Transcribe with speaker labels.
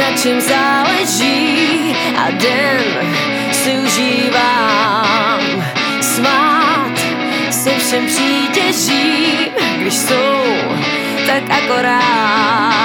Speaker 1: na čem záleží a den si užívám. Smát se všem přítěžím, když jsou tak akorát.